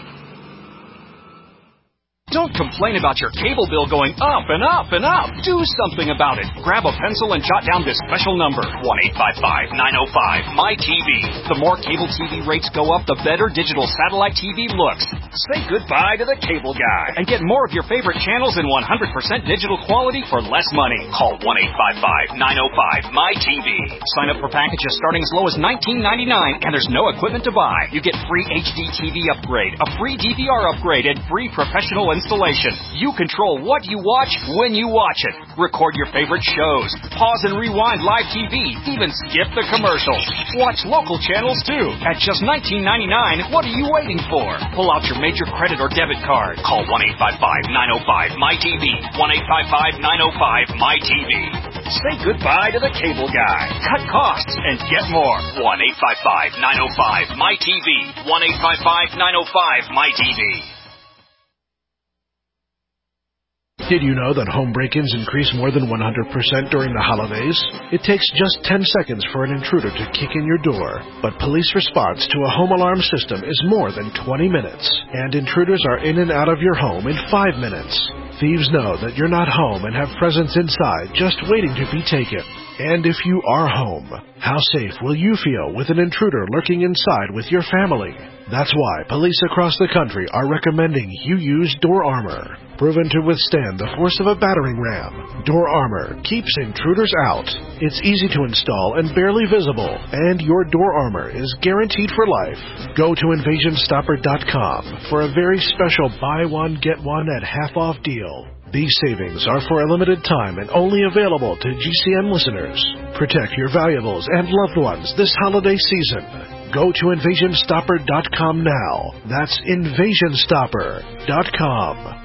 Don't complain about your cable bill going up and up and up. Do something about it. Grab a pencil and jot down this special number, 1-855-905-MY-TV. The more cable TV rates go up, the better digital satellite TV looks. Say goodbye to the cable guy and get more of your favorite channels in 100% digital quality for less money. Call 1-855-905-MY-TV. Sign up for packages starting as low as $19.99, and there's no equipment to buy. You get free HD TV upgrade, a free DVR upgrade, and free professional installation. You control what you watch when you watch it. Record your favorite shows. Pause and rewind live TV. Even skip the commercials. Watch local channels too. At just $19.99, what are you waiting for? Pull out your major credit or debit card. Call 1-855-905-MyTV. 1-855-905-MyTV. Say goodbye to the cable guy. Cut costs and get more. 1-855-905-MyTV. 1-855-905-MyTV. Did you know that home break-ins increase more than 100% during the holidays? It takes just 10 seconds for an intruder to kick in your door, but police response to a home alarm system is more than 20 minutes, and intruders are in and out of your home in 5 minutes. Thieves know that you're not home and have presents inside just waiting to be taken. And if you are home, how safe will you feel with an intruder lurking inside with your family? That's why police across the country are recommending you use Door Armor. Proven to withstand the force of a battering ram, Door Armor keeps intruders out. It's easy to install and barely visible, and your Door Armor is guaranteed for life. Go to InvasionStopper.com for a very special buy one, get one at half-off deal. These savings are for a limited time and only available to GCN listeners. Protect your valuables and loved ones this holiday season. Go to InvasionStopper.com now. That's InvasionStopper.com.